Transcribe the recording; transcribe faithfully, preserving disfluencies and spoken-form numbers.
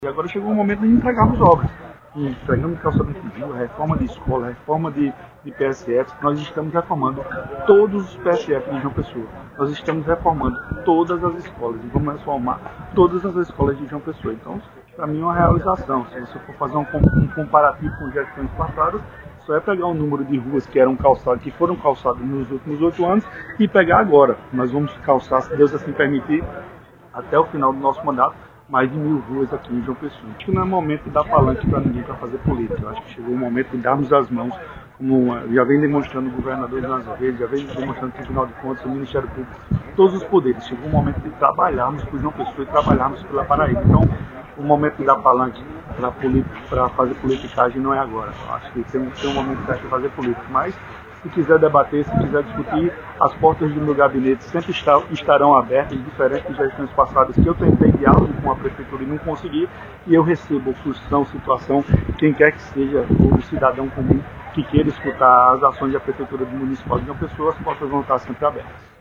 E agora chegou o momento de entregarmos obras. Entregamos calçamento de rua, reforma de escola, reforma de, de P S F. Nós estamos reformando todos os P S F de João Pessoa. Nós estamos reformando todas as escolas e vamos reformar todas as escolas de João Pessoa. Então, para mim é uma realização. Se você for fazer um, um comparativo com gestões passadas, só é pegar o número de ruas que eram calçadas, que foram calçadas nos últimos oito anos e pegar agora. Nós vamos calçar, se Deus assim permitir, até o final do nosso mandato, mais de mil ruas aqui em João Pessoa. Acho que não é momento de dar palanque para ninguém para fazer política. Eu acho que chegou o momento de darmos as mãos, como já vem demonstrando o governador João Azevedo, já vem demonstrando o Tribunal de Contas, o Ministério Público, todos os poderes. Chegou o momento de trabalharmos por João Pessoa e trabalharmos pela Paraíba. Então, o momento de dar palanque para fazer politicagem não é agora. Eu acho que tem, tem um momento certo de fazer política, mas se quiser debater, se quiser discutir, as portas do meu gabinete sempre está, estarão abertas, diferente de gestões passadas que eu tentei diálogo com a prefeitura e não consegui, e eu recebo função, situação, quem quer que seja o cidadão comum que queira escutar as ações da prefeitura do municipal de João Pessoa, as portas vão estar sempre abertas.